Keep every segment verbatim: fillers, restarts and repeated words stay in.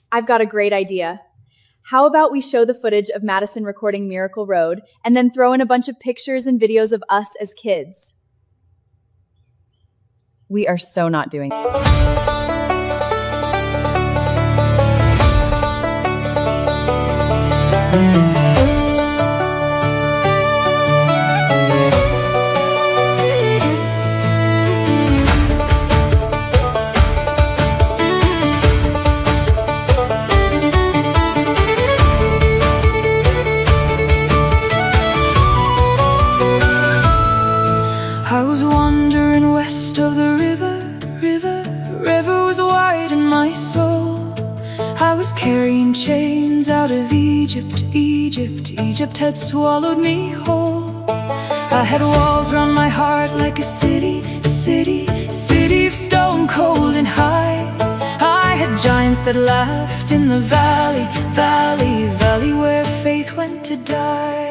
I've got a great idea. How about we show the footage of Madison recording Miracle Road and then throw in a bunch of pictures and videos of us as kids? We are so not doing that. I was wandering west of the river, river, river was wide in my soul. I was carrying chains out of Egypt, Egypt, Egypt had swallowed me whole. I had walls round my heart like a city, city, city of stone cold and high. I had giants that laughed in the valley, valley, valley where faith went to die.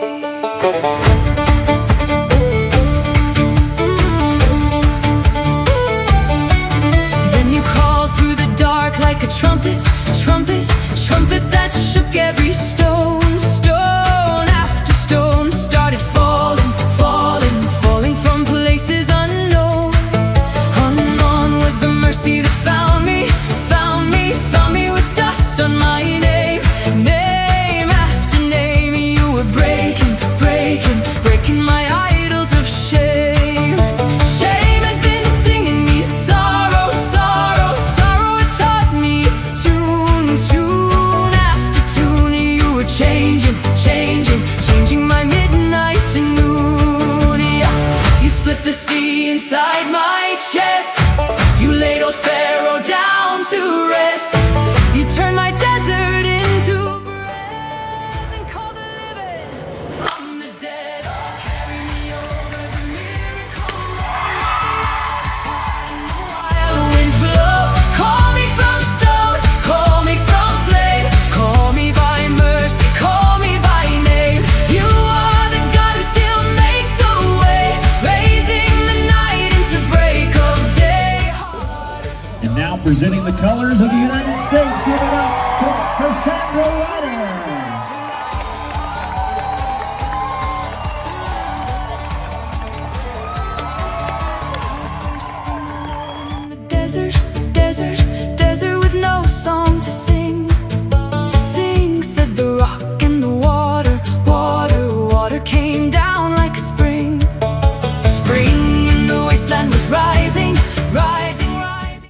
Like a trumpet, trumpet, trumpet that shook every stone. Stone after stone started falling, falling, falling from places unknown. Unknown was the mercy that found me, found me, found me with dust on my name. Name after name, you were breaking, breaking, breaking my idols of shame. Shame had been singing me sorrow, sorrow, sorrow had taught me its tune, tune after tune. You were changing, changing, changing my midnight to noon. Yeah. You split the sea inside my chest. You laid old Pharaoh down to rest. You turned my desert into breath and called the living from the dead. Oh, carry me over the miracle road. Pardon the wild winds blow. Call me from stone, call me from flame. Call me by mercy, call me by name. You are the God who still makes a way, raising the night into break of day. And now presenting the colors of the United States, give it up for Cassandra Ryder.